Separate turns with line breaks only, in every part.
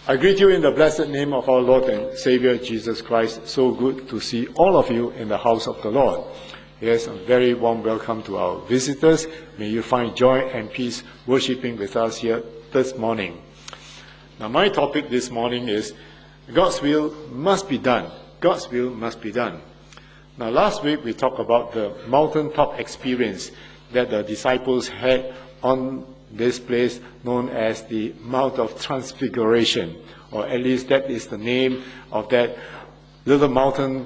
I greet you in the blessed name of our Lord and Savior Jesus Christ. So good to see all of you in the house of the Lord. Yes, a very warm welcome to our visitors. May you find joy and peace worshiping with us here this morning. Now, my topic this morning is God's will must be done. God's will must be done. Now, last week we talked about the mountaintop experience that the disciples had on this place known as the Mount of Transfiguration, or at least that is the name of that little mountain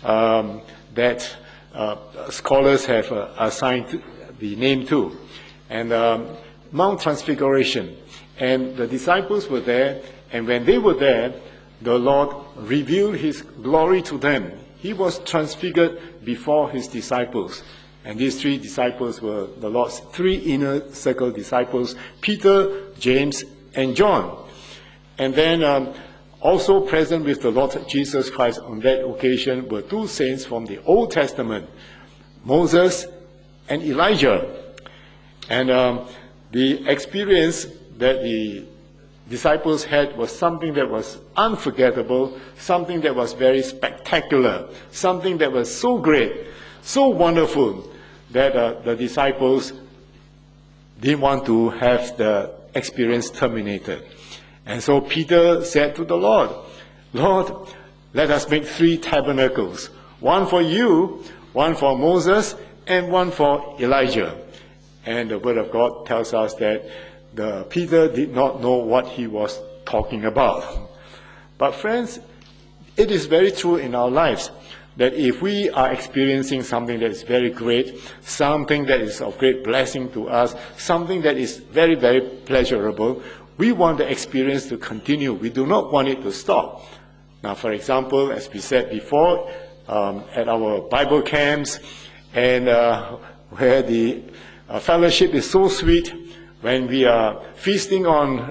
that scholars have assigned the name to. And Mount Transfiguration. And the disciples were there, and when they were there, the Lord revealed his glory to them. He was transfigured before his disciples. And these three disciples were the Lord's three inner circle disciples, Peter, James, and John. And then also present with the Lord Jesus Christ on that occasion were two saints from the Old Testament, Moses and Elijah. And the experience that the disciples had was something that was unforgettable, something that was very spectacular, something that was so great, so wonderful, that the disciples didn't want to have the experience terminated. And so Peter said to the Lord, "Lord, let us make 3 tabernacles, one for you, one for Moses, and one for Elijah." And the Word of God tells us that Peter did not know what he was talking about. But friends, it is very true in our lives that if we are experiencing something that is very great, something that is of great blessing to us, something that is very, very pleasurable, we want the experience to continue. We do not want it to stop. Now, for example, as we said before, at our Bible camps, and where the fellowship is so sweet, when we are feasting on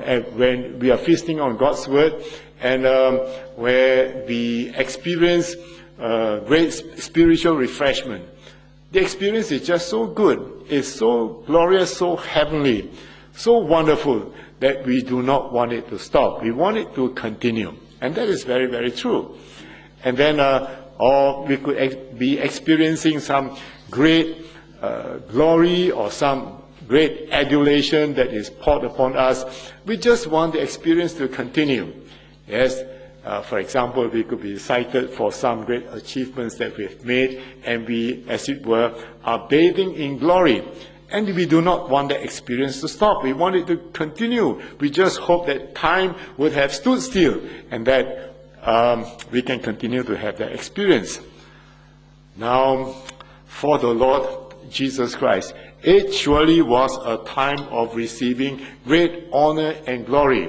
God's word, and where we experience great spiritual refreshment. The experience is just so good, it's so glorious, so heavenly, so wonderful that we do not want it to stop. We want it to continue. And that is very, very true. And then, or we could be experiencing some great glory or some great adulation that is poured upon us. We just want the experience to continue. Yes. For example, we could be cited for some great achievements that we've made, and we, as it were, are bathing in glory. And we do not want the experience to stop. We want it to continue. We just hope that time would have stood still, and that we can continue to have that experience. Now, for the Lord Jesus Christ, it surely was a time of receiving great honor and glory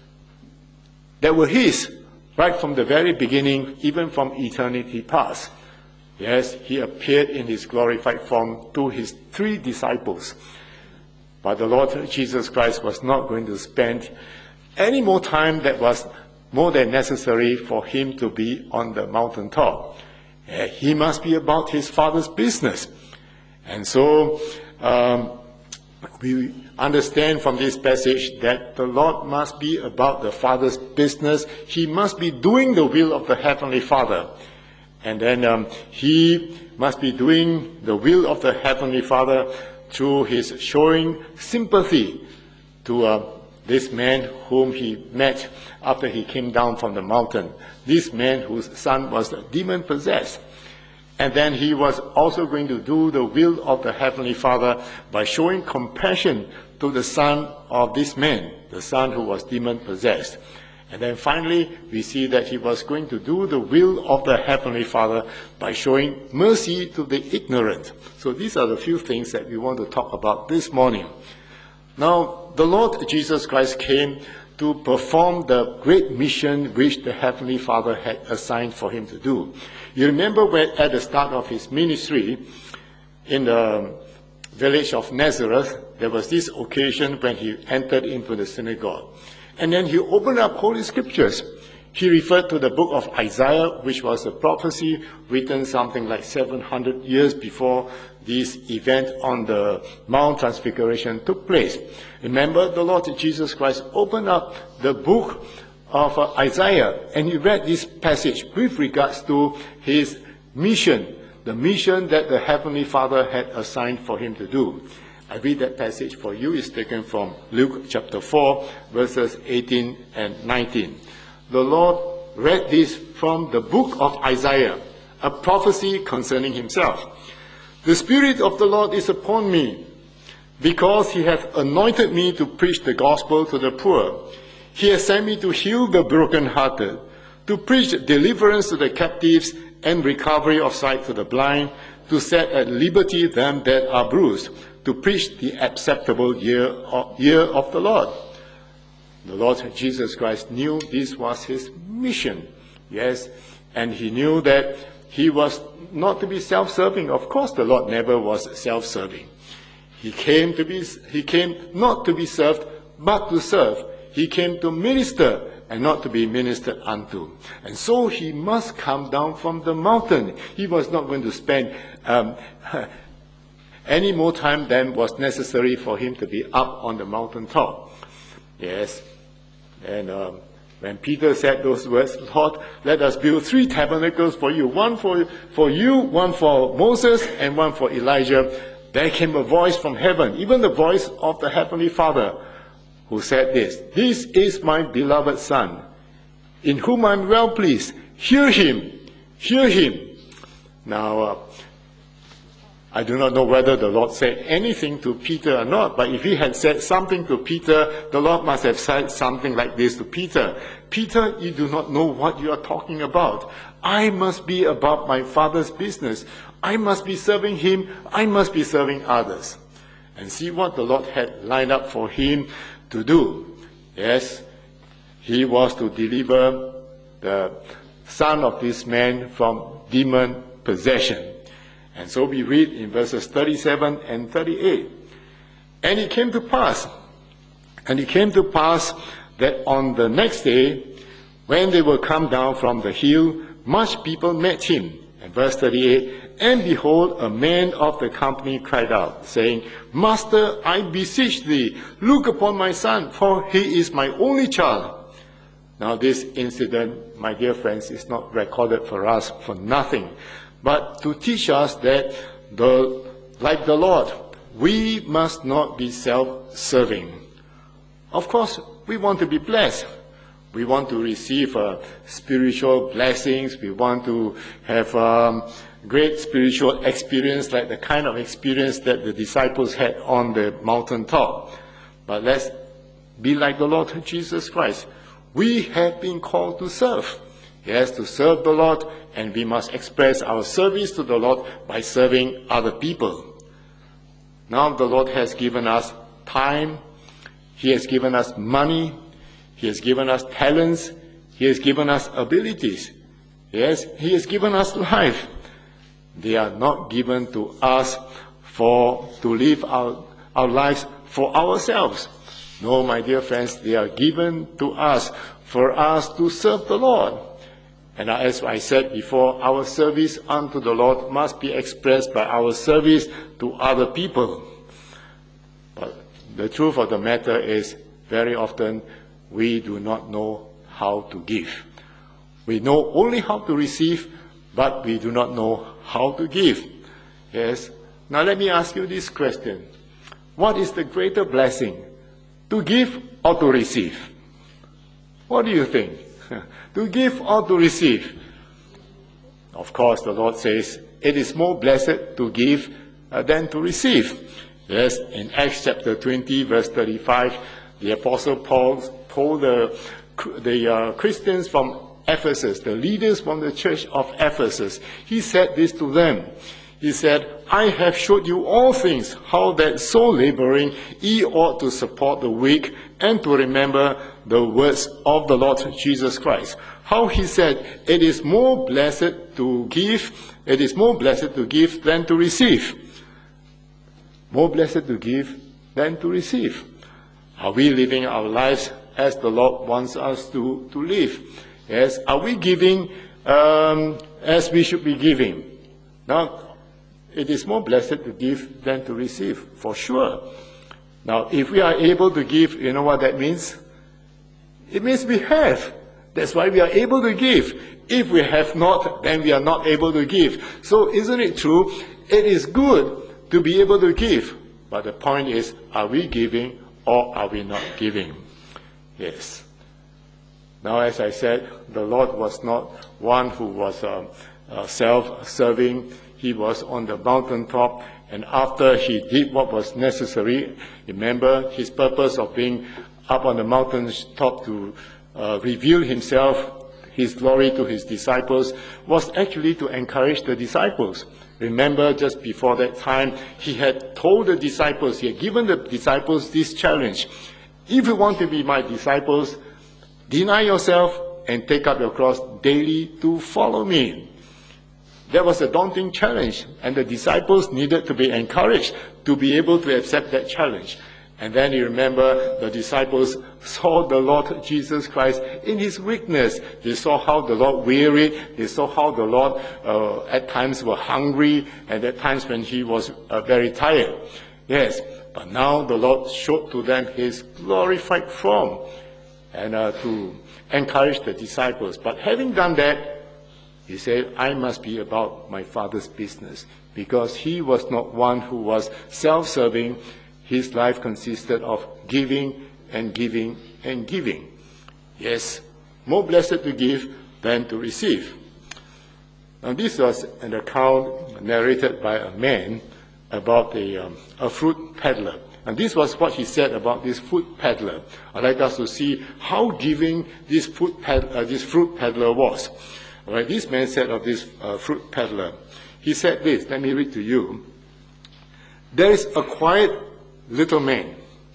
that were his right from the very beginning, even from eternity past. Yes, he appeared in his glorified form to his 3 disciples. But the Lord Jesus Christ was not going to spend any more time that was more than necessary for him to be on the mountaintop. He must be about his Father's business. And so we understand from this passage that the Lord must be about the Father's business. He must be doing the will of the Heavenly Father. And then he must be doing the will of the Heavenly Father through his showing sympathy to this man whom he met after he came down from the mountain. This man whose son was demon-possessed. And then he was also going to do the will of the Heavenly Father by showing compassion to the son of this man, the son who was demon-possessed. And then finally, we see that he was going to do the will of the Heavenly Father by showing mercy to the ignorant. So these are the few things that we want to talk about this morning. Now, the Lord Jesus Christ came to perform the great mission which the Heavenly Father had assigned for him to do. You remember when at the start of his ministry in the village of Nazareth, there was this occasion when he entered into the synagogue. And then he opened up Holy Scriptures. He referred to the book of Isaiah, which was a prophecy written something like 700 years before this event on the Mount Transfiguration took place. Remember, the Lord Jesus Christ opened up the book of Isaiah, and he read this passage with regards to his mission, the mission that the Heavenly Father had assigned for him to do. I read that passage for you. It's taken from Luke chapter 4, verses 18 and 19. The Lord read this from the book of Isaiah, a prophecy concerning himself. The Spirit of the Lord is upon me, because he hath anointed me to preach the gospel to the poor. He has sent me to heal the brokenhearted, to preach deliverance to the captives and recovery of sight to the blind, to set at liberty them that are bruised, to preach the acceptable year of the Lord. The Lord Jesus Christ knew this was his mission. Yes, and he knew that he was not to be self-serving. Of course, the Lord never was self-serving. He came not to be served, but to serve. He came to minister and not to be ministered unto. And so he must come down from the mountain. He was not going to spend any more time than was necessary for him to be up on the mountaintop. Yes. And when Peter said those words, Lord, let us build 3 tabernacles for you, one for you, one for Moses, and one for Elijah, there came a voice from heaven, even the voice of the Heavenly Father, who said this, "This is my beloved Son, in whom I am well pleased. Hear him, hear him." Now, I do not know whether the Lord said anything to Peter or not, but if he had said something to Peter, the Lord must have said something like this to Peter. "Peter, you do not know what you are talking about. I must be about my Father's business. I must be serving him. I must be serving others." And see what the Lord had lined up for him to do. Yes, he was to deliver the son of this man from demon possession. And so we read in verses 37 and 38. And it came to pass that on the next day, when they were come down from the hill, much people met him. And verse 38, and behold, a man of the company cried out, saying, "Master, I beseech thee, look upon my son, for he is my only child." Now this incident, my dear friends, is not recorded for us for nothing, but to teach us that, like the Lord, we must not be self-serving. Of course, we want to be blessed. We want to receive spiritual blessings. We want to have great spiritual experience, like the kind of experience that the disciples had on the mountaintop. But let's be like the Lord Jesus Christ. We have been called to serve. Yes, to serve the Lord, and we must express our service to the Lord by serving other people. Now the Lord has given us time. He has given us money. He has given us talents. He has given us abilities. Yes, He has given us life. They are not given to us to live our lives for ourselves. No, my dear friends, they are given to us for us to serve the Lord. And as I said before, our service unto the Lord must be expressed by our service to other people. But the truth of the matter is, very often, we do not know how to give. We know only how to receive, but we do not know how to give. Yes? Now let me ask you this question. What is the greater blessing? To give or to receive? What do you think? To give or to receive? Of course, the Lord says, it is more blessed to give than to receive. Yes, in Acts chapter 20, verse 35, the Apostle Paul told the Christians from Ephesus, the leaders from the church of Ephesus, he said this to them. He said, "I have showed you all things, how that so laboring ye ought to support the weak, and to remember the words of the Lord Jesus Christ." How he said, it is more blessed to give than to receive. More blessed to give than to receive. Are we living our lives as the Lord wants us to live? Yes. Are we giving as we should be giving? Now, it is more blessed to give than to receive, for sure. Now, if we are able to give, you know what that means? It means we have. That's why we are able to give. If we have not, then we are not able to give. So isn't it true? It is good to be able to give. But the point is, are we giving or are we not giving? Yes. Now, as I said, the Lord was not one who was self-serving. He was on the mountaintop, and after he did what was necessary, remember his purpose of being up on the mountaintop to reveal himself, his glory to his disciples, was actually to encourage the disciples. Remember, just before that time, he had told the disciples, he had given the disciples this challenge. If you want to be my disciples, deny yourself and take up your cross daily to follow me. That was a daunting challenge, and the disciples needed to be encouraged to be able to accept that challenge. And then you remember the disciples saw the Lord Jesus Christ in his weakness. They saw how the Lord wearied. They saw how the Lord at times were hungry, and at times when he was very tired. Yes, but now the Lord showed to them his glorified form and to encourage the disciples. But having done that, he said, I must be about my Father's business, because he was not one who was self-serving. His life consisted of giving and giving and giving. Yes, more blessed to give than to receive. Now, this was an account narrated by a man about a fruit peddler. And this was what he said about this fruit peddler. I'd like us to see how giving this fruit peddler was. All right, this man said of this fruit peddler, he said this, let me read to you. There is a quiet little man,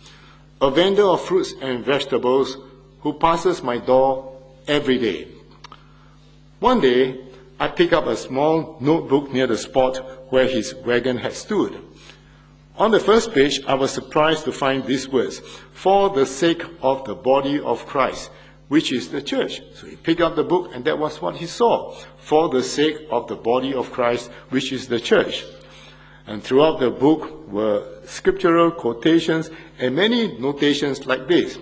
a vendor of fruits and vegetables, who passes my door every day. One day, I picked up a small notebook near the spot where his wagon had stood. On the first page, I was surprised to find these words, for the sake of the body of Christ, which is the church. So he picked up the book, and that was what he saw, for the sake of the body of Christ, which is the church. And throughout the book were scriptural quotations and many notations like this.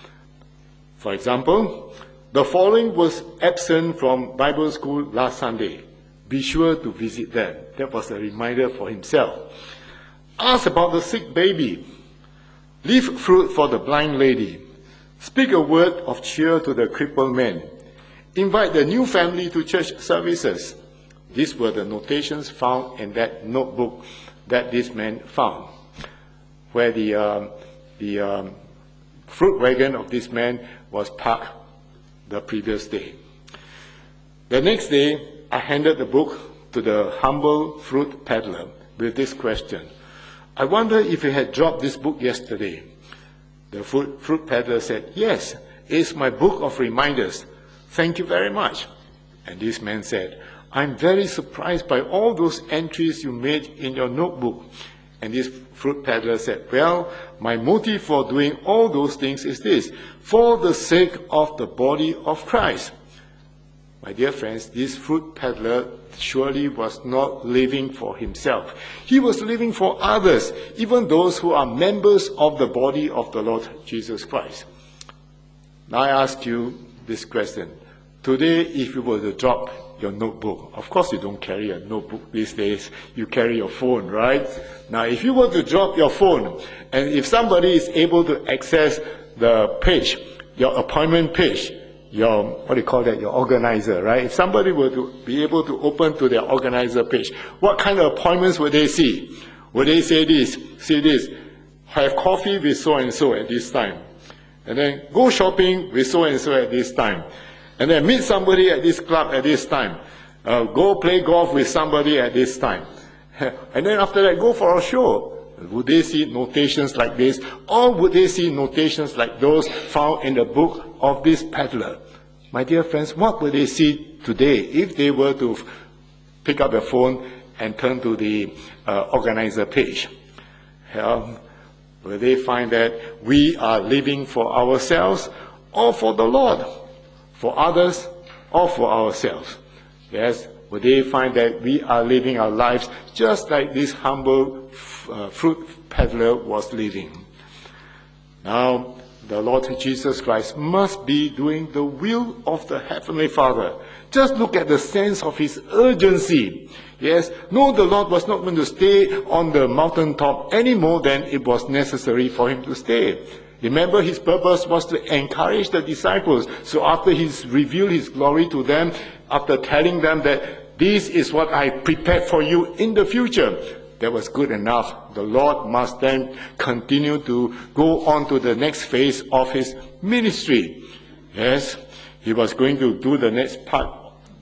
For example, the following was absent from Bible school last Sunday. Be sure to visit them. That was a reminder for himself. Ask about the sick baby. Leave fruit for the blind lady. Speak a word of cheer to the crippled man. Invite the new family to church services. These were the notations found in that notebook that this man found, where the fruit wagon of this man was parked the previous day. The next day, I handed the book to the humble fruit peddler with this question. I wonder if you had dropped this book yesterday. The fruit peddler said, yes, it's my book of reminders. Thank you very much. And this man said, I'm very surprised by all those entries you made in your notebook. And this fruit peddler said, well, my motive for doing all those things is this, for the sake of the body of Christ. My dear friends, this fruit peddler surely was not living for himself. He was living for others, even those who are members of the body of the Lord Jesus Christ. Now I ask you this question. Today, if you were to drop your notebook, of course you don't carry a notebook these days, you carry your phone, right? Now, if you were to drop your phone, and if somebody is able to access the page, your appointment page, your, what do you call that, your organizer, right? If somebody were to be able to open to their organizer page, what kind of appointments would they see? Would they say this, have coffee with so-and-so at this time, and then go shopping with so-and-so at this time, and then meet somebody at this club at this time, go play golf with somebody at this time, and then after that go for a show? Would they see notations like this, or would they see notations like those found in the book of this peddler? My dear friends, what would they see today if they were to pick up their phone and turn to the organizer page? Will they find that we are living for ourselves or for the Lord? For others or for ourselves? Yes, will they find that we are living our lives just like this humble fruit peddler was living? Now, the Lord Jesus Christ must be doing the will of the Heavenly Father. Just look at the sense of his urgency. Yes, no, the Lord was not going to stay on the mountaintop any more than it was necessary for him to stay. Remember, his purpose was to encourage the disciples. So after he's revealed his glory to them, after telling them that this is what I prepared for you in the future, that was good enough. The Lord must then continue to go on to the next phase of his ministry. Yes, he was going to do the next part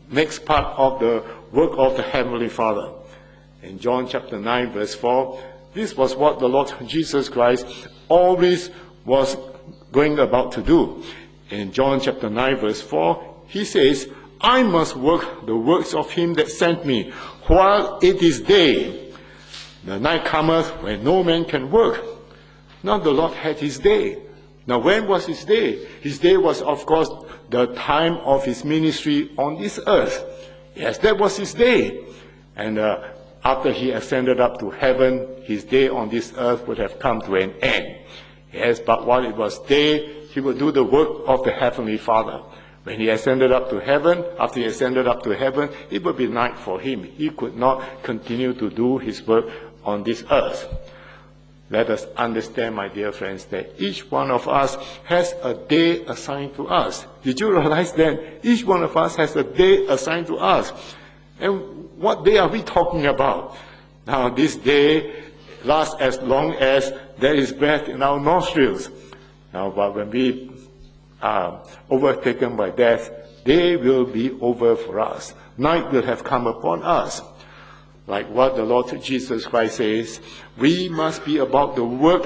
of the work of the Heavenly Father. In John chapter 9 verse 4, this was what the Lord Jesus Christ always was going about to do. In John chapter 9 verse 4, he says, I must work the works of him that sent me while it is day. The night cometh when no man can work. Now the Lord had his day. Now when was his day? His day was, of course, the time of his ministry on this earth. Yes, that was his day. And after he ascended up to heaven, his day on this earth would have come to an end. Yes, but while it was day, he would do the work of the Heavenly Father. When he ascended up to heaven, after he ascended up to heaven, it would be night for him. He could not continue to do his work on this earth. Let us understand, my dear friends, that each one of us has a day assigned to us. Did you realize that? Each one of us has a day assigned to us. And what day are we talking about? Now, this day lasts as long as there is breath in our nostrils. Now, but when we are overtaken by death, day will be over for us. Night will have come upon us. Like what the Lord Jesus Christ says, we must be about the work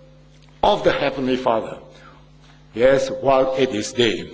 of the Heavenly Father. Yes, while it is day.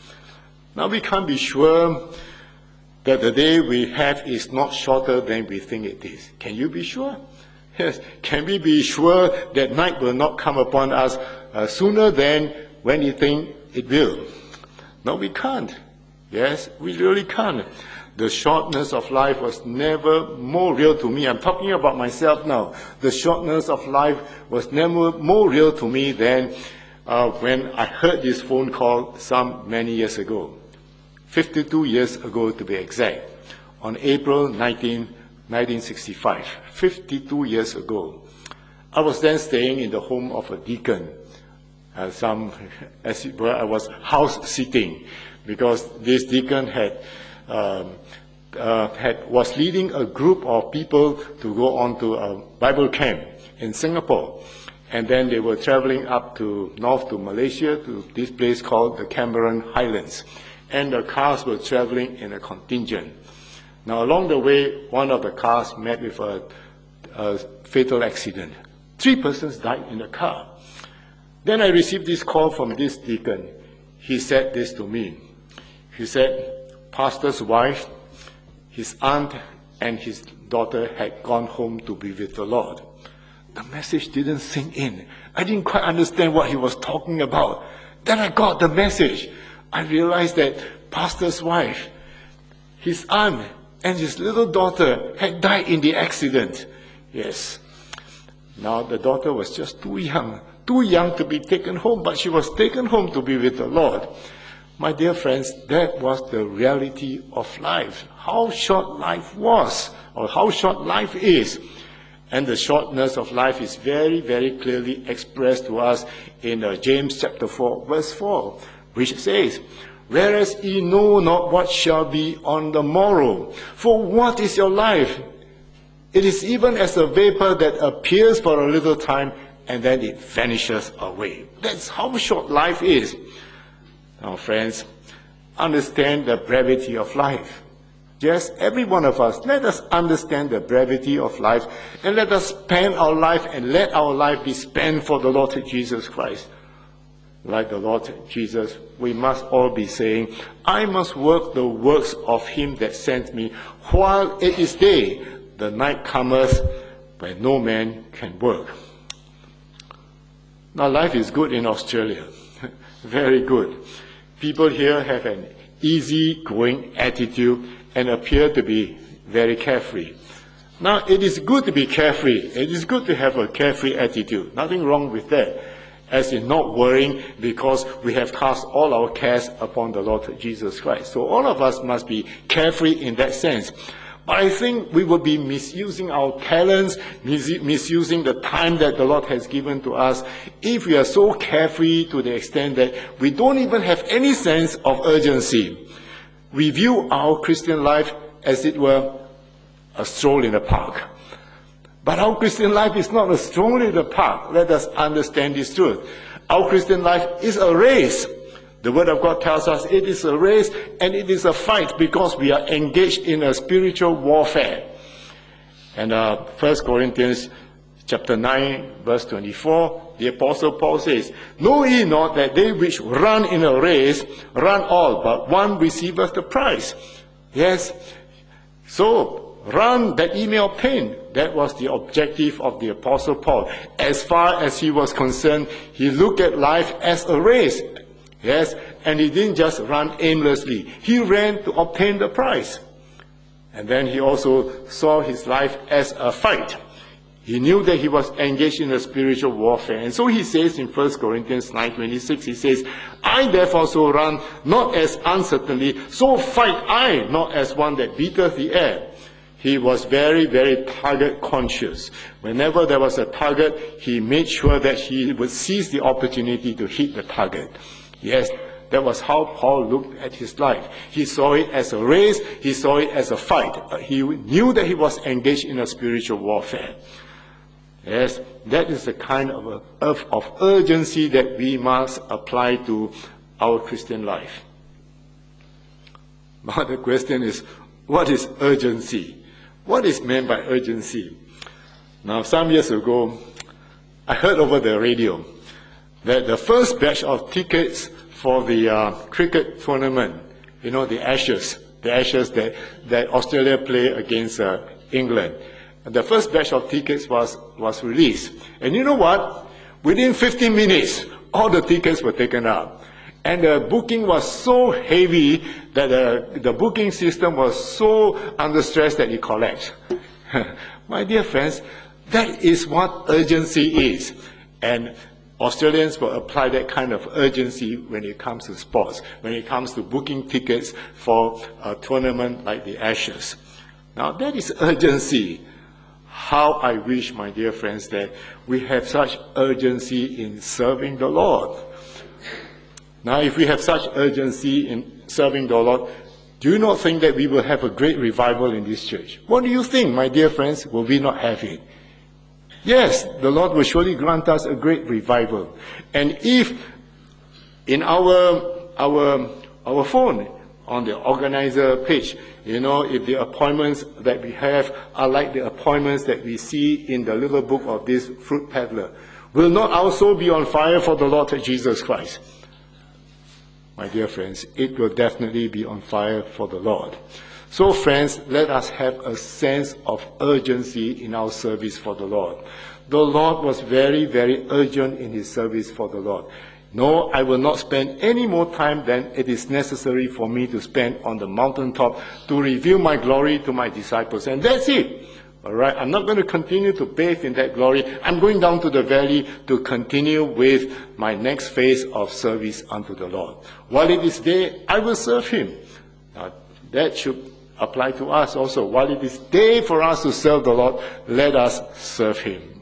Now we can't be sure that the day we have is not shorter than we think it is. Can you be sure? Yes. Can we be sure that night will not come upon us sooner than when you think it will? No, we can't. Yes, we really can't. The shortness of life was never more real to me. I'm talking about myself now. The shortness of life was never more real to me than when I heard this phone call many years ago. 52 years ago to be exact. On April 1965. 52 years ago. I was then staying in the home of a deacon. As it were, I was house sitting because this deacon was leading a group of people to go on to a Bible camp in Singapore. And then they were traveling up north to Malaysia, to this place called the Cameron Highlands. And the cars were traveling in a contingent. Now along the way, one of the cars met with a fatal accident. 3 persons died in the car. Then I received this call from this deacon. He said this to me. He said, pastor's wife, his aunt, and his daughter had gone home to be with the Lord. The message didn't sink in. I didn't quite understand what he was talking about. Then I got the message. I realized that pastor's wife, his aunt, and his little daughter had died in the accident. Yes. Now the daughter was just too young to be taken home, but she was taken home to be with the Lord. My dear friends, that was the reality of life. How short life was, or how short life is. And the shortness of life is very, very clearly expressed to us in James chapter 4, verse 4, which says, whereas ye know not what shall be on the morrow. For what is your life? It is even as a vapor that appears for a little time, and then it vanishes away. That's how short life is. Now, friends, understand the brevity of life. Yes, every one of us, let us understand the brevity of life, and let us spend our life, and let our life be spent for the Lord Jesus Christ. Like the Lord Jesus, we must all be saying, I must work the works of him that sent me while it is day. The night cometh when no man can work. Now, life is good in Australia. Very good. People here have an easy-going attitude and appear to be very carefree. Now, it is good to be carefree. It is good to have a carefree attitude. Nothing wrong with that. as in not worrying, because we have cast all our cares upon the Lord Jesus Christ. So all of us must be carefree in that sense. But I think we will be misusing our talents, misusing the time that the Lord has given to us, if we are so carefree to the extent that we don't even have any sense of urgency. We view our Christian life as it were a stroll in the park. But our Christian life is not a stroll in the park. Let us understand this truth. Our Christian life is a race. The Word of God tells us it is a race and it is a fight, because we are engaged in a spiritual warfare. And 1 Corinthians chapter 9, verse 24, the Apostle Paul says, "Know ye not that they which run in a race run all, but one receiveth the prize?" Yes. So, run that ye may obtain. That was the objective of the Apostle Paul. As far as he was concerned, he looked at life as a race. Yes, and he didn't just run aimlessly. He ran to obtain the prize. And then he also saw his life as a fight. He knew that he was engaged in a spiritual warfare. And so he says in 1 Corinthians 9:26, he says, "I therefore so run, not as uncertainly, so fight I, not as one that beateth the air." He was very, very target conscious. Whenever there was a target, he made sure that he would seize the opportunity to hit the target. Yes, that was how Paul looked at his life. He saw it as a race. He saw it as a fight. He knew that he was engaged in a spiritual warfare. Yes, that is the kind of urgency that we must apply to our Christian life. But the question is, what is urgency? What is meant by urgency? Now, some years ago, I heard over the radio that the first batch of tickets for the cricket tournament, you know, the Ashes that Australia play against England. The first batch of tickets was released. And you know what? Within 15 minutes, all the tickets were taken up. And the booking was so heavy that the booking system was so under stress that it collapsed. My dear friends, that is what urgency is. And Australians will apply that kind of urgency when it comes to sports, when it comes to booking tickets for a tournament like the Ashes. Now, that is urgency. How I wish, my dear friends, that we have such urgency in serving the Lord. Now, if we have such urgency in serving the Lord, do you not think that we will have a great revival in this church? What do you think, my dear friends? Will we not have it? Yes, the Lord will surely grant us a great revival. And if in our phone, on the organizer page, you know, if the appointments that we have are like the appointments that we see in the little book of this fruit peddler, will not our soul be on fire for the Lord Jesus Christ? My dear friends, it will definitely be on fire for the Lord. So friends, let us have a sense of urgency in our service for the Lord. The Lord was very, very urgent in his service for the Lord. No, I will not spend any more time than it is necessary for me to spend on the mountaintop to reveal my glory to my disciples. And that's it. All right, I'm not going to continue to bathe in that glory. I'm going down to the valley to continue with my next phase of service unto the Lord. While it is day, I will serve him. Now, that should apply to us also. While it is day for us to serve the Lord, let us serve him.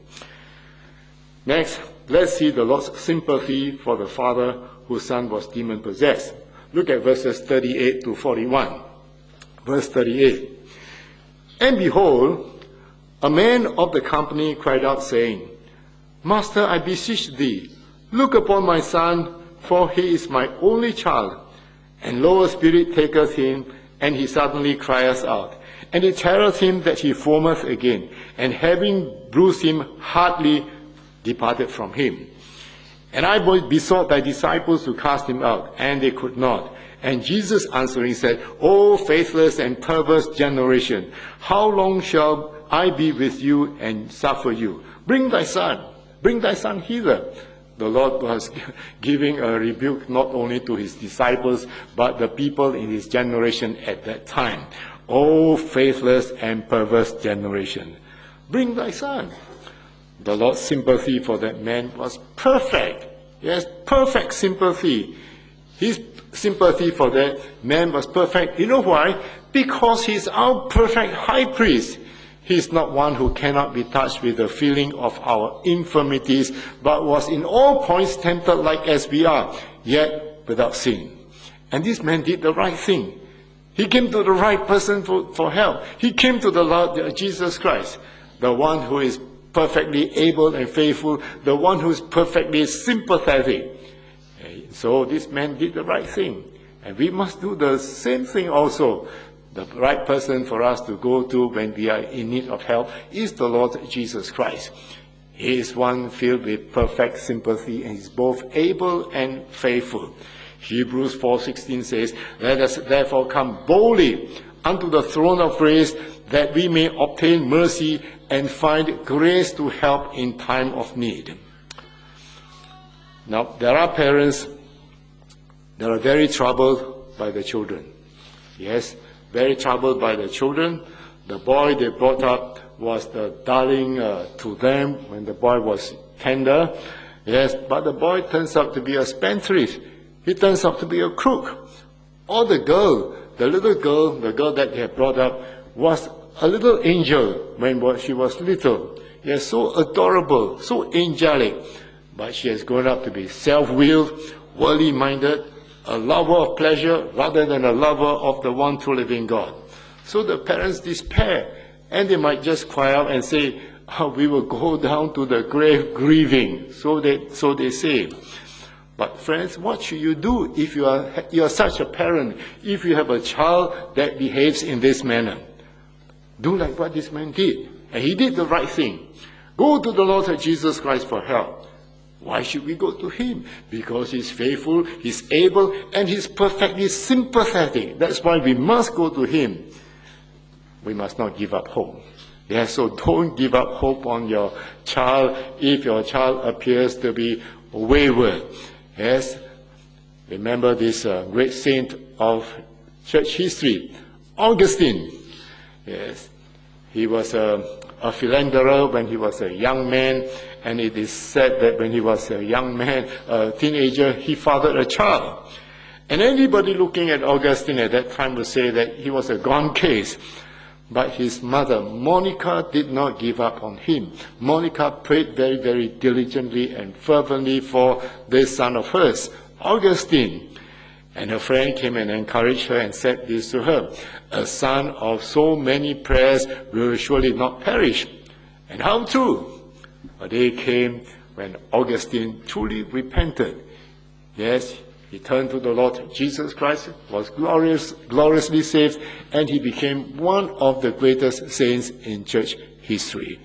Next, let's see the Lord's sympathy for the father whose son was demon-possessed. Look at verses 38 to 41. Verse 38. And behold, a man of the company cried out, saying, Master, I beseech thee, look upon my son, for he is my only child. And lo, a spirit taketh him, and he suddenly crieth out. And it terroreth him that he foameth again, and having bruised him hardly departed from him. And I besought thy disciples to cast him out, and they could not. And Jesus answering said, O faithless and perverse generation, how long shall I be with you and suffer you? Bring thy son hither. The Lord was giving a rebuke not only to his disciples, but the people in his generation at that time. O faithless and perverse generation, bring thy son. The Lord's sympathy for that man was perfect. Yes, perfect sympathy. His sympathy for that man was perfect. You know why? Because he's our perfect high priest. He's not one who cannot be touched with the feeling of our infirmities, but was in all points tempted like as we are, yet without sin. And this man did the right thing. He came to the right person for help. He came to the Lord Jesus Christ, the one who is perfectly able and faithful, the one who is perfectly sympathetic. So this man did the right thing. And we must do the same thing also. The right person for us to go to when we are in need of help is the Lord Jesus Christ. He is one filled with perfect sympathy, and is both able and faithful. Hebrews 4:16 says, "Let us therefore come boldly unto the throne of grace, that we may obtain mercy and find grace to help in time of need." Now, there are parents that are very troubled by the children. Yes, very troubled by the children. The boy they brought up was the darling to them when the boy was tender. Yes, but the boy turns out to be a spendthrift. He turns out to be a crook. Or the girl, the little girl, the girl that they had brought up, was a little angel when she was little. Yes, so adorable, so angelic. But she has grown up to be self-willed, worldly-minded, a lover of pleasure rather than a lover of the one true living God. So the parents despair, and they might just cry out and say, "We will go down to the grave grieving." So they say. But friends, what should you do if you are such a parent, if you have a child that behaves in this manner? Do like what this man did. And he did the right thing. Go to the Lord Jesus Christ for help. Why should we go to him? Because he's faithful, he's able, and he's perfectly sympathetic. That's why we must go to him. We must not give up hope. Yes, so don't give up hope on your child if your child appears to be wayward. Yes, remember this great saint of church history, Augustine. Yes, he was a philanderer when he was a young man, and it is said that when he was a young man, a teenager, he fathered a child. And anybody looking at Augustine at that time would say that he was a gone case. But his mother, Monica, did not give up on him. Monica prayed very, very diligently and fervently for this son of hers, Augustine. And her friend came and encouraged her and said this to her: "A son of so many prayers will surely not perish." And how true! A day came when Augustine truly repented. Yes, he turned to the Lord Jesus Christ, was gloriously saved, and he became one of the greatest saints in church history.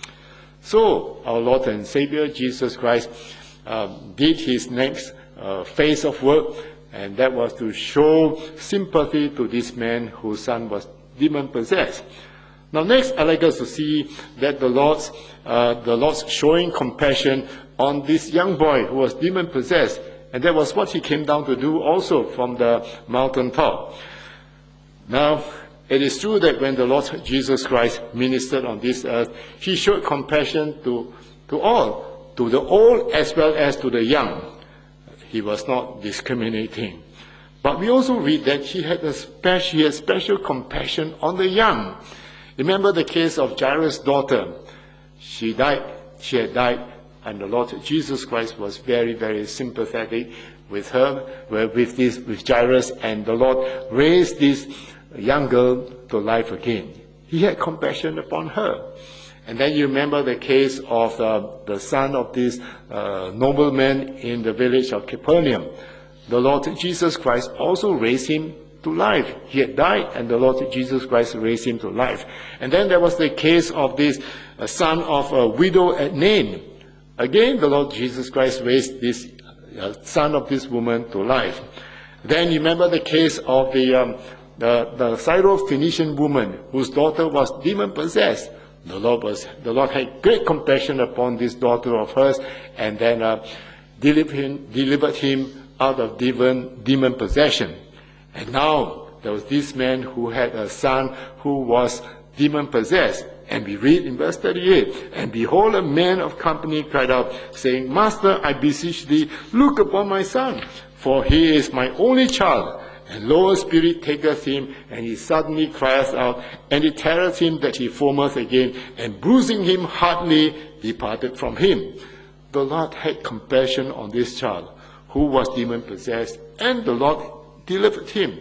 So, our Lord and Savior Jesus Christ did his next phase of work, and that was to show sympathy to this man whose son was demon-possessed. Now next, I'd like us to see that the Lord's showing compassion on this young boy who was demon-possessed. And that was what he came down to do also from the mountaintop. Now, it is true that when the Lord Jesus Christ ministered on this earth, he showed compassion to all, to the old as well as to the young. He was not discriminating. But we also read that he had special compassion on the young. Remember the case of Jairus' daughter. She had died. And the Lord Jesus Christ was very, very sympathetic with her, with Jairus, and the Lord raised this young girl to life again. He had compassion upon her. And then you remember the case of the son of this nobleman in the village of Capernaum. The Lord Jesus Christ also raised him to life. He had died, and the Lord Jesus Christ raised him to life. And then there was the case of this son of a widow at Nain. Again, the Lord Jesus Christ raised this son of this woman to life. Then you remember the case of the Syrophoenician woman whose daughter was demon-possessed. The Lord had great compassion upon this daughter of hers, and then delivered him out of demon possession. And now there was this man who had a son who was demon-possessed, And we read in verse 38, "And behold, a man of company cried out, saying, Master, I beseech thee, look upon my son, for he is my only child. And lo, a spirit taketh him, and he suddenly crieth out, and it terroreth him that he foameth again, and bruising him heartily departed from him." The Lord had compassion on this child, who was demon-possessed, and the Lord delivered him.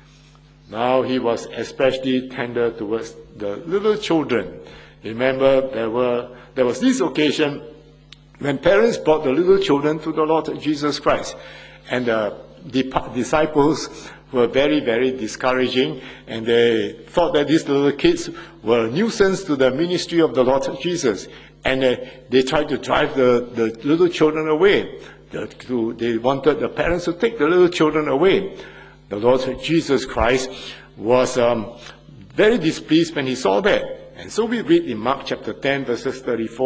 Now he was especially tender towards the little children. Remember, there was this occasion when parents brought the little children to the Lord Jesus Christ, and the disciples were very, very discouraging, and they thought that these little kids were a nuisance to the ministry of the Lord Jesus, and they tried to drive the little children away. They wanted the parents to take the little children away. The Lord Jesus Christ was very displeased when he saw that. And so we read in Mark chapter 10, verses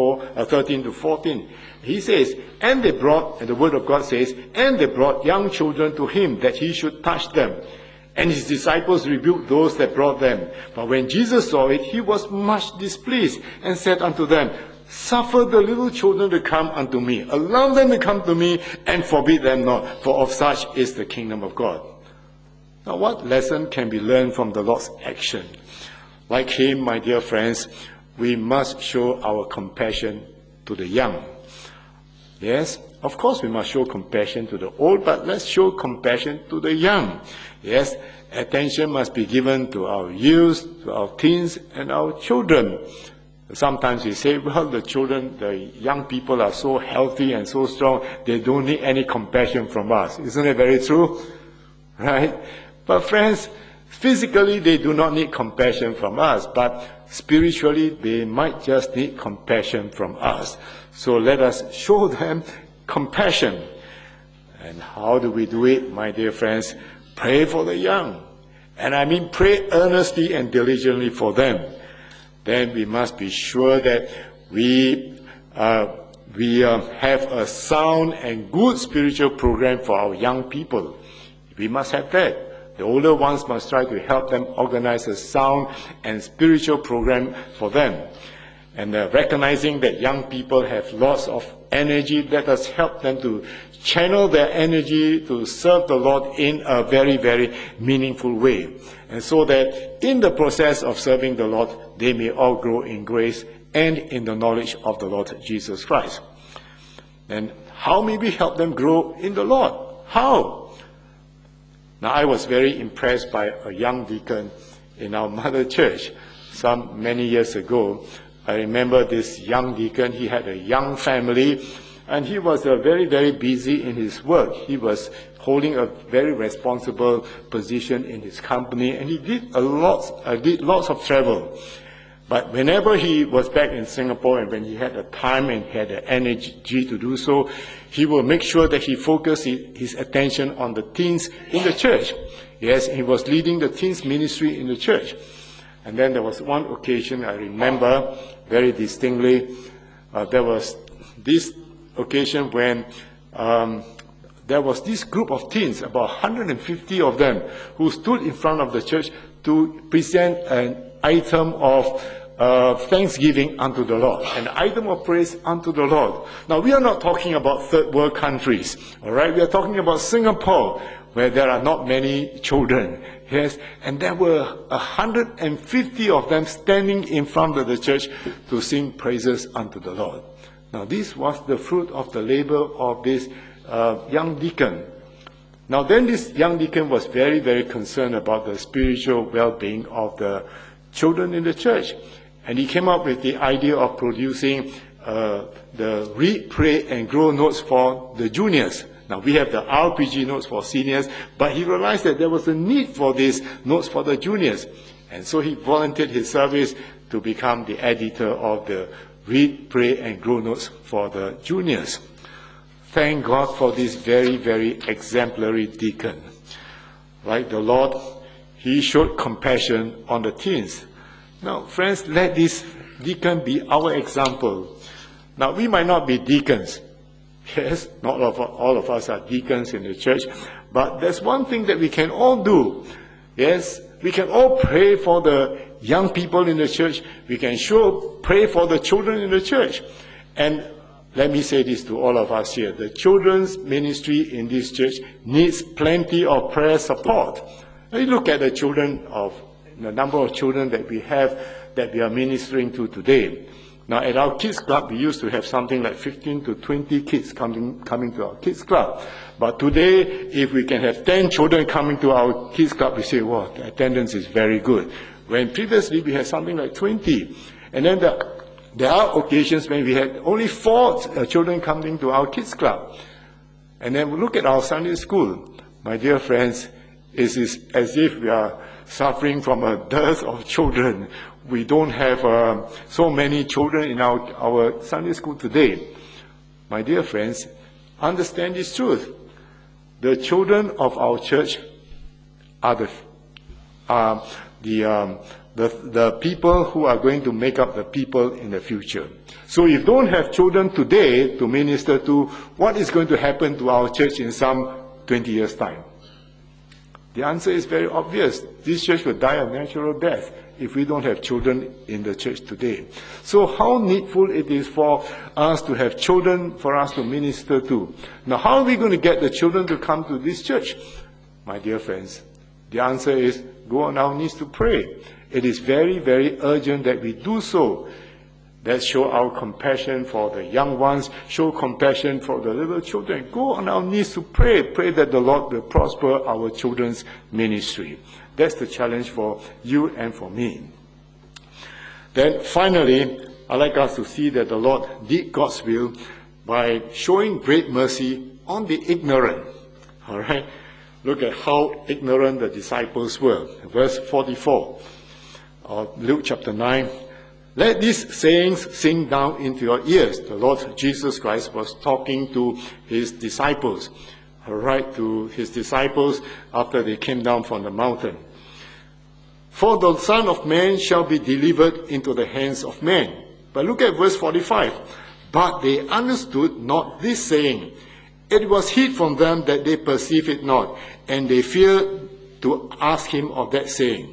13 to 14. He says, and the word of God says, "And they brought young children to him, that he should touch them. And his disciples rebuked those that brought them. But when Jesus saw it, he was much displeased, and said unto them, Suffer the little children to come unto me. Allow them to come to me, and forbid them not, for of such is the kingdom of God." Now, what lesson can be learned from the Lord's action? Like him, my dear friends, we must show our compassion to the young. Yes, of course we must show compassion to the old, but let's show compassion to the young. Yes, attention must be given to our youth, to our teens, and our children. Sometimes we say, well, the young people are so healthy and so strong, they don't need any compassion from us. Isn't it very true? Right? But friends, physically they do not need compassion from us, but spiritually they might just need compassion from us. So let us show them compassion. And how do we do it, my dear friends? Pray for the young. And I mean pray earnestly and diligently for them. Then we must be sure that we have a sound and good spiritual program for our young people. We must have that. The older ones must try to help them organize a sound and spiritual program for them. And recognizing that young people have lots of energy, let us help them to channel their energy to serve the Lord in a very, very meaningful way. And so that in the process of serving the Lord, they may all grow in grace and in the knowledge of the Lord Jesus Christ. And how may we help them grow in the Lord? How? Now, I was very impressed by a young deacon in our mother church many years ago. I remember this young deacon, he had a young family, and he was very, very busy in his work. He was holding a very responsible position in his company, and he did lots of travel. But whenever he was back in Singapore, and when he had the time and had the energy to do so, he will make sure that he focused his attention on the teens in the church. Yes, he was leading the teens ministry in the church. And then there was one occasion I remember very distinctly. There was this occasion when there was this group of teens, about 150 of them, who stood in front of the church to present an item of thanksgiving unto the Lord, an item of praise unto the Lord. Now, we are not talking about third world countries, all right? We are talking about Singapore, where there are not many children. Yes, and there were 150 of them standing in front of the church to sing praises unto the Lord. Now, this was the fruit of the labor of this young deacon. Now, then this young deacon was very, very concerned about the spiritual well-being of the children in the church. And he came up with the idea of producing the Read, Pray, and Grow notes for the juniors. Now, we have the RPG notes for seniors, but he realized that there was a need for these notes for the juniors. And so he volunteered his service to become the editor of the Read, Pray, and Grow notes for the juniors. Thank God for this very, very exemplary deacon. Like the Lord, he showed compassion on the teens. Now, friends, let this deacon be our example. Now, we might not be deacons. Yes, not all of us are deacons in the church, but there's one thing that we can all do. Yes, We can all pray for the young people in the church. We can sure pray for the children in the church. And let me say this to all of us here. The children's ministry in this church needs plenty of prayer support. Now you look at the number of children that we have, that we are ministering to today. Now at our kids club, we used to have something like 15 to 20 kids coming to our kids club. But today, if we can have 10 children coming to our kids club, we say, wow, the attendance is very good. When previously we had something like 20. And then there are occasions when we had only 4 children coming to our kids club. And then we look at our Sunday school. My dear friends, it is as if we are suffering from a dearth of children. We don't have so many children in our Sunday school today. My dear friends, understand this truth. The children of our church are the people who are going to make up the people in the future. So if you don't have children today to minister to, what is going to happen to our church in some 20 years' time? The answer is very obvious. This church will die a natural death if we don't have children in the church today. So how needful it is for us to have children for us to minister to. Now, how are we going to get the children to come to this church? My dear friends, the answer is go on our knees to pray. It is very, very urgent that we do so. Let's show our compassion for the young ones, show compassion for the little children. Go on our knees to pray. Pray that the Lord will prosper our children's ministry. That's the challenge for you and for me. Then finally, I'd like us to see that the Lord did God's will by showing great mercy on the ignorant. All right? Look at how ignorant the disciples were. Verse 44 of Luke chapter 9. Let these sayings sink down into your ears. The Lord Jesus Christ was talking to his disciples. All right, to his disciples after they came down from the mountain. For the Son of Man shall be delivered into the hands of men. But look at verse 45. But they understood not this saying. It was hid from them that they perceive it not, and they feared to ask him of that saying.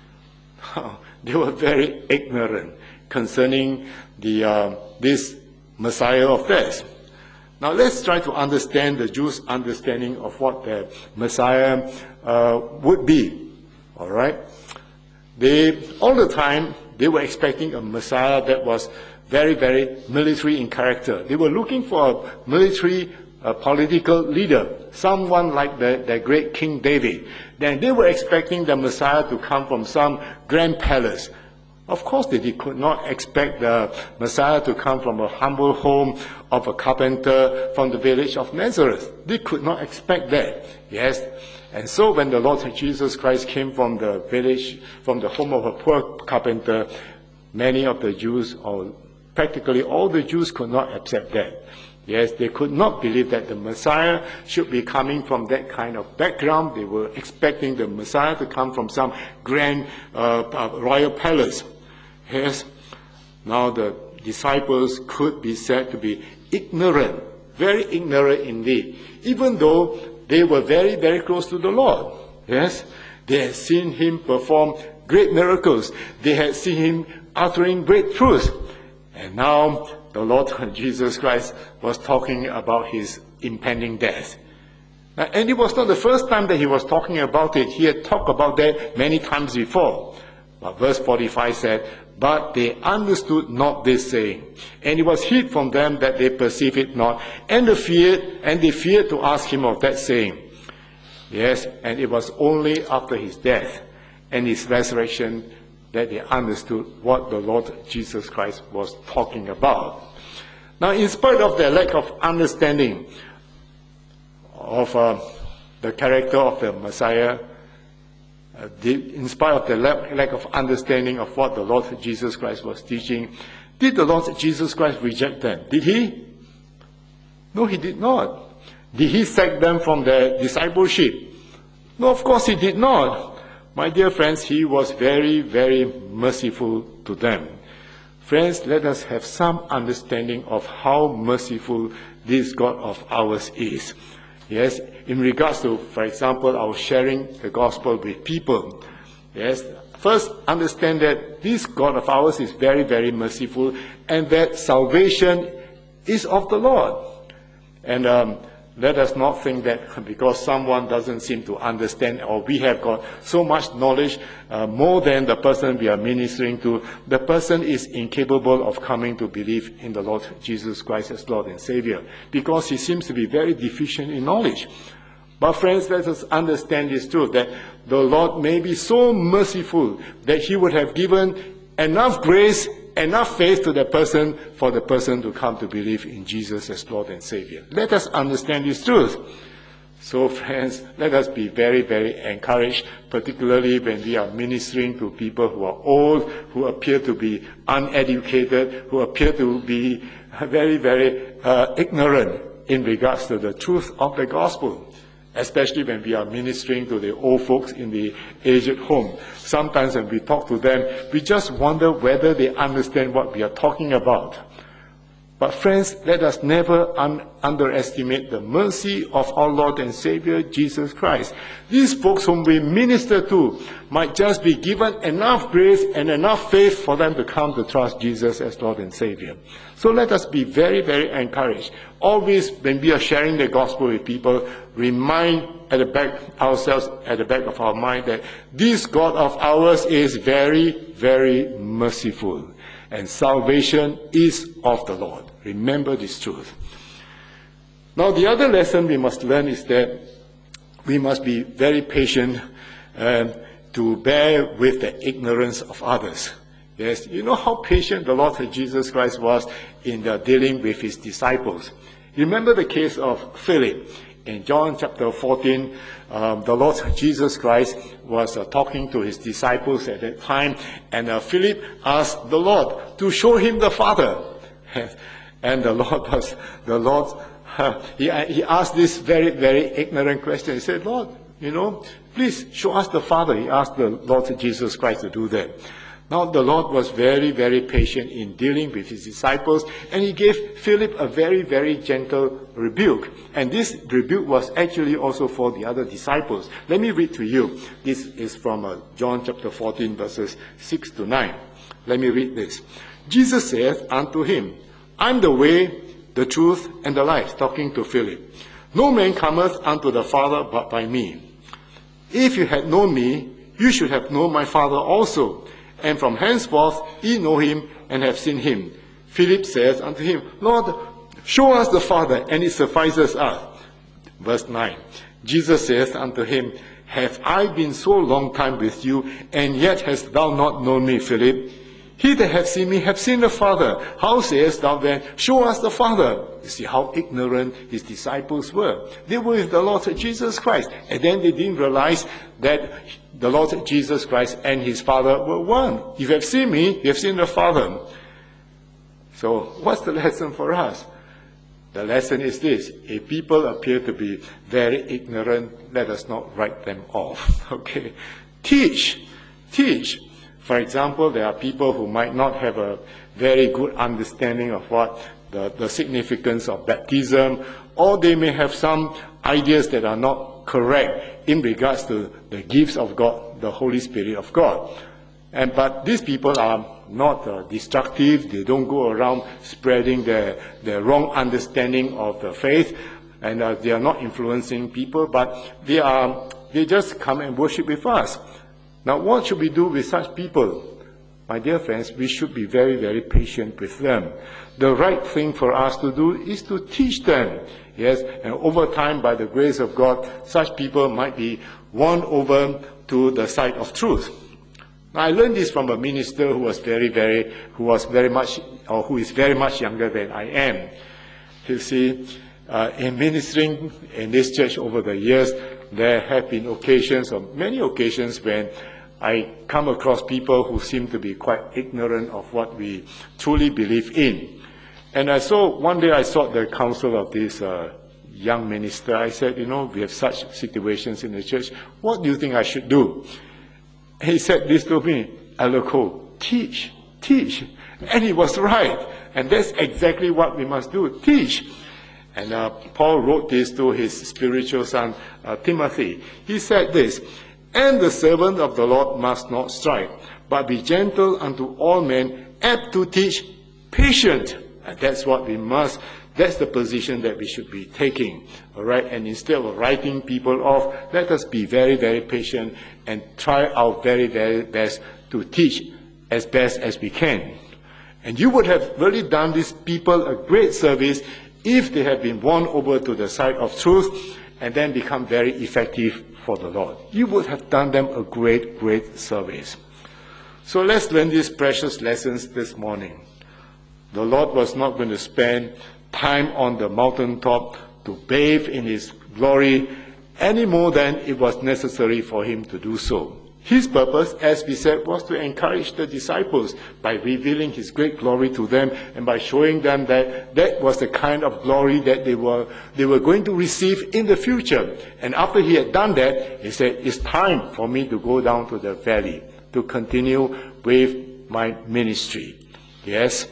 They were very ignorant concerning this Messiah of theirs. Now let's try to understand the Jews' understanding of what the Messiah would be. All right? All the time, they were expecting a Messiah that was very, very military in character. They were looking for a military political leader, someone like the great King David. Then they were expecting the Messiah to come from some grand palace. Of course, they could not expect the Messiah to come from a humble home of a carpenter from the village of Nazareth. They could not expect that. Yes. And so when the Lord Jesus Christ came from the village, from the home of a poor carpenter, many of the Jews, or practically all the Jews, could not accept that. Yes, they could not believe that the Messiah should be coming from that kind of background. They were expecting the Messiah to come from some grand royal palace. Yes, now the disciples could be said to be ignorant, very ignorant indeed, even though they were very, very close to the Lord. Yes, they had seen him perform great miracles. They had seen him uttering great truths. And now the Lord Jesus Christ was talking about his impending death. And it was not the first time that he was talking about it. He had talked about that many times before. But verse 45 said, but they understood not this saying, and it was hid from them that they perceived it not, and they feared to ask him of that saying. Yes, and it was only after his death and his resurrection that they understood what the Lord Jesus Christ was talking about. Now, in spite of their lack of understanding of the character of the Messiah, in spite of the lack of understanding of what the Lord Jesus Christ was teaching, did the Lord Jesus Christ reject them? Did he? No, he did not. Did he sack them from their discipleship? No, of course he did not. My dear friends, he was very, very merciful to them. Friends, let us have some understanding of how merciful this God of ours is. Yes, in regards to, for example, our sharing the gospel with people. Yes, first understand that this God of ours is very, very merciful, and that salvation is of the Lord. And let us not think that because someone doesn't seem to understand, or we have got so much knowledge more than the person we are ministering to, the person is incapable of coming to believe in the Lord Jesus Christ as Lord and Savior, because he seems to be very deficient in knowledge. But friends, let us understand this truth, that the Lord may be so merciful that he would have given enough grace, enough faith to the person for the person to come to believe in Jesus as Lord and Savior. Let us understand this truth. So friends, let us be very, very encouraged, particularly when we are ministering to people who are old, who appear to be uneducated, who appear to be very, very ignorant in regards to the truth of the gospel. Especially when we are ministering to the old folks in the aged home. Sometimes when we talk to them, we just wonder whether they understand what we are talking about. But friends, let us never underestimate the mercy of our Lord and Savior, Jesus Christ. These folks whom we minister to might just be given enough grace and enough faith for them to come to trust Jesus as Lord and Savior. So let us be very, very encouraged. Always, when we are sharing the gospel with people, remind ourselves at the back of our mind that this God of ours is very, very merciful. And salvation is of the Lord. Remember this truth. Now, the other lesson we must learn is that we must be very patient to bear with the ignorance of others. Yes, you know how patient the Lord Jesus Christ was in dealing with his disciples. Remember the case of Philip. In John chapter 14, the Lord Jesus Christ was talking to his disciples at that time, and Philip asked the Lord to show him the Father. And he asked this very, very ignorant question. He said, Lord, please show us the Father. He asked the Lord Jesus Christ to do that. Now, the Lord was very, very patient in dealing with his disciples, and he gave Philip a very, very gentle rebuke. And this rebuke was actually also for the other disciples. Let me read to you. This is from John chapter 14, verses 6 to 9. Let me read this. Jesus saith unto him, I'm the way, the truth, and the life, talking to Philip. No man cometh unto the Father but by me. If you had known me, you should have known my Father also. And from henceforth ye know him and have seen him. Philip says unto him, Lord, show us the Father, and it suffices us. Verse 9. Jesus says unto him, Have I been so long time with you, and yet hast thou not known me, Philip? He that hath seen me hath seen the Father. How sayest thou then, Show us the Father? You see how ignorant his disciples were. They were with the Lord Jesus Christ, and then they didn't realize that the Lord Jesus Christ and his Father were one. If you have seen me, you have seen the Father. So what's the lesson for us? The lesson is this. If people appear to be very ignorant, let us not write them off. Okay? Teach. For example, there are people who might not have a very good understanding of what the significance of baptism, or they may have some ideas that are not correct in regards to the gifts of God, the Holy Spirit of God. But these people are not destructive. They don't go around spreading their wrong understanding of the faith, and they are not influencing people, but they just come and worship with us. Now, what should we do with such people? My dear friends, we should be very, very patient with them. The right thing for us to do is to teach them. Yes, and over time, by the grace of God, such people might be won over to the side of truth. Now, I learned this from a minister who is very much younger than I am. You see, in ministering in this church over the years, there have been many occasions when I come across people who seem to be quite ignorant of what we truly believe in. And one day I sought the counsel of this young minister. I said, we have such situations in the church. What do you think I should do? He said this to me, Aloko, teach. And he was right. And that's exactly what we must do, teach. And Paul wrote this to his spiritual son, Timothy. He said this, And the servant of the Lord must not strive, but be gentle unto all men, apt to teach, patient. And that's what we must, that's the position that we should be taking. All right, and instead of writing people off, let us be very, very patient and try our very, very best to teach as best as we can. And you would have really done these people a great service if they had been won over to the side of truth and then become very effective for the Lord. You would have done them a great, great service. So let's learn these precious lessons this morning. The Lord was not going to spend time on the mountaintop to bathe in His glory any more than it was necessary for Him to do so. His purpose, as we said, was to encourage the disciples by revealing His great glory to them and by showing them that that was the kind of glory that they were going to receive in the future. And after He had done that, He said, it's time for me to go down to the valley to continue with my ministry. Yes?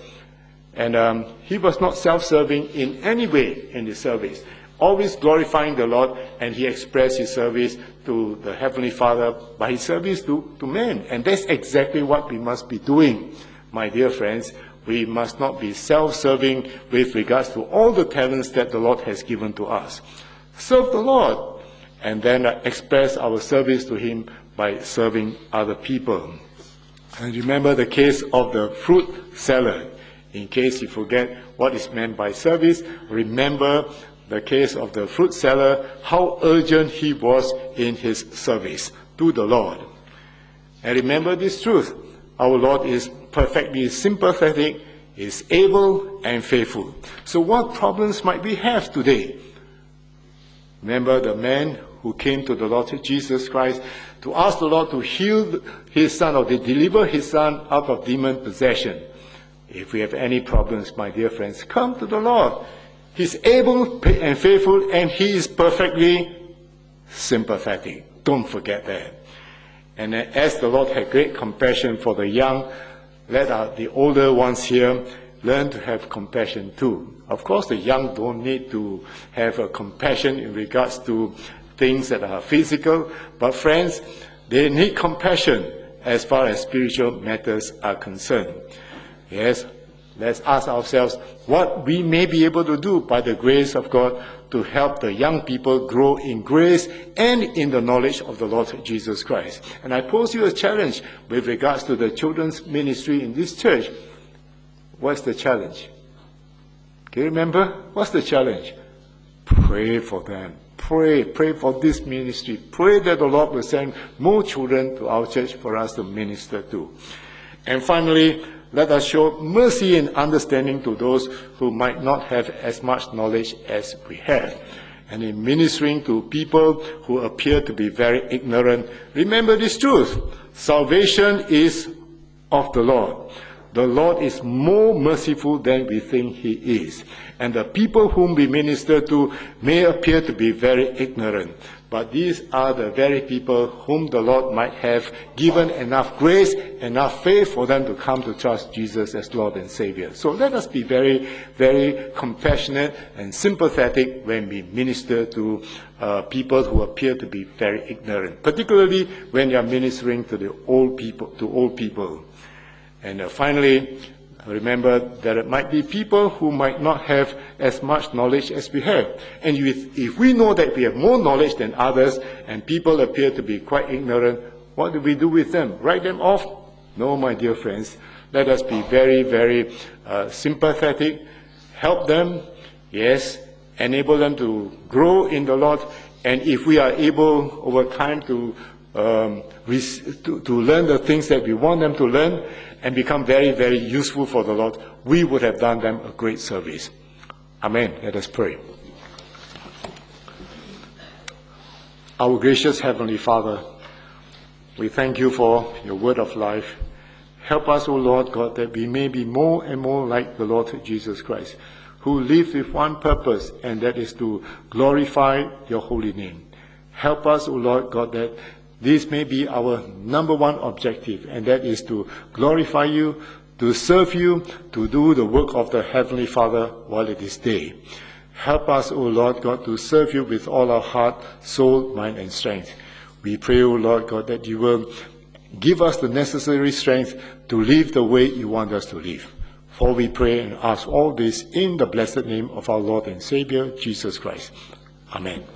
And He was not self-serving in any way in the service, always glorifying the Lord, and He expressed His service to the Heavenly Father by His service to men. And that's exactly what we must be doing, my dear friends. We must not be self-serving with regards to all the talents that the Lord has given to us. Serve the Lord, and then express our service to Him by serving other people. And remember the case of the fruit seller. In case you forget what is meant by service, remember the case of the fruit seller, how urgent he was in his service to the Lord. And remember this truth, our Lord is perfectly sympathetic, is able and faithful. So what problems might we have today? Remember the man who came to the Lord Jesus Christ to ask the Lord to heal his son or to deliver his son out of demon possession. If we have any problems, my dear friends, come to the Lord. He's able and faithful, and He is perfectly sympathetic. Don't forget that. And as the Lord had great compassion for the young, let the older ones here learn to have compassion too. Of course, the young don't need to have a compassion in regards to things that are physical, but friends, they need compassion as far as spiritual matters are concerned. Yes, let's ask ourselves what we may be able to do by the grace of God to help the young people grow in grace and in the knowledge of the Lord Jesus Christ. And I pose you a challenge with regards to the children's ministry in this church. What's the challenge? Can you remember? What's the challenge? Pray for them. Pray for this ministry. Pray that the Lord will send more children to our church for us to minister to. And finally, let us show mercy and understanding to those who might not have as much knowledge as we have. And in ministering to people who appear to be very ignorant, remember this truth. Salvation is of the Lord. The Lord is more merciful than we think He is. And the people whom we minister to may appear to be very ignorant. But these are the very people whom the Lord might have given enough grace, enough faith for them to come to trust Jesus as Lord and Savior. So let us be very, very compassionate and sympathetic when we minister to people who appear to be very ignorant, particularly when you are ministering to the old people. And finally, remember that it might be people who might not have as much knowledge as we have. And if we know that we have more knowledge than others and people appear to be quite ignorant, what do we do with them? Write them off? No, my dear friends. Let us be very, very sympathetic. Help them. Yes. Enable them to grow in the Lord. And if we are able over time to learn the things that we want them to learn and become very, very useful for the Lord, we would have done them a great service. Amen. Let us pray. Our gracious Heavenly Father, we thank You for Your word of life. Help us, O Lord God, that we may be more and more like the Lord Jesus Christ, who lived with one purpose, and that is to glorify Your holy name. Help us, O Lord God, that this may be our number one objective, and that is to glorify You, to serve You, to do the work of the Heavenly Father while it is day. Help us, O Lord God, to serve You with all our heart, soul, mind, and strength. We pray, O Lord God, that you will give us the necessary strength to live the way you want us to live. For we pray and ask all this in the blessed name of our Lord and Savior, Jesus Christ. Amen.